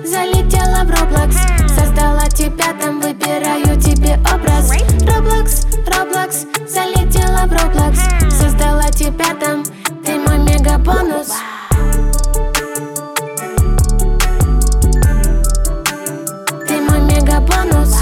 залетела в Roblox. Создала тебя там, выбираю тебе образ. Roblox, Roblox, залетела в Roblox. Создала тебя там, ты мой мегабонус. Ты мой мегабонус.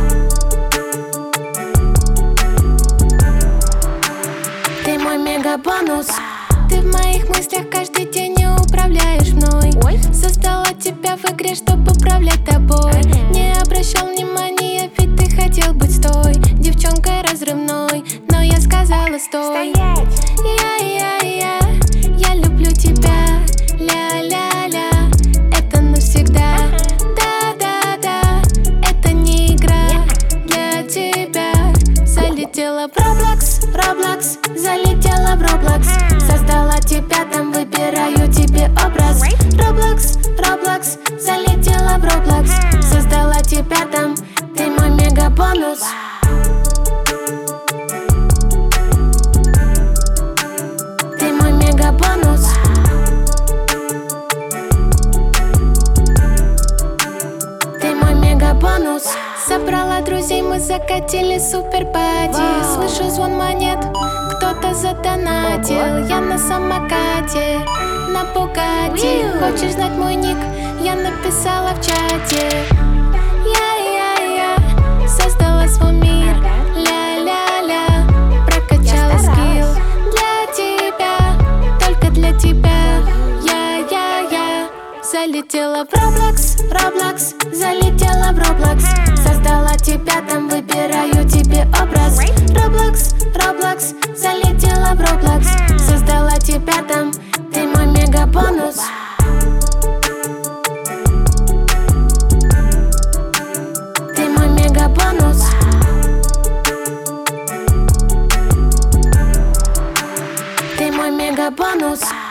Ты мой мегабонус. Ты в моих мыслях каждый день, не управляешь мной. Создала тебя в игре, чтобы управлять тобой. Не обращал внимания, ведь ты хотел быть с той девчонкой разрывной, но я сказала стой. Я люблю тебя, ля-ля-ля. Это навсегда, да-да-да. Это не игра для тебя. Залетела в Roblox, Roblox, залетела в Roblox. Создала тебя там, выбираю тебе образ. Roblox, Roblox, залетела в Roblox. Создала тебя там, ты мой мегабонус. Ты мой мегабонус. Ты мой мегабонус. Собрала друзей, мы закатили супер-пати. Слышу звон монет, кто-то задонатил. Я на самокате, на Бугатти. Хочешь знать мой ник? Я написала в чате. Я создала свой мир, ля-ля-ля. Прокачала скилл для тебя, только для тебя. Я залетела в Roblox, Roblox, залетела в Roblox. Создала тебя там, выбираю тебе образ. Roblox, Roblox, залетела в Roblox. Создала тебя там, ты мой мегабонус. Ты мой мегабонус. Ты мой мегабонус.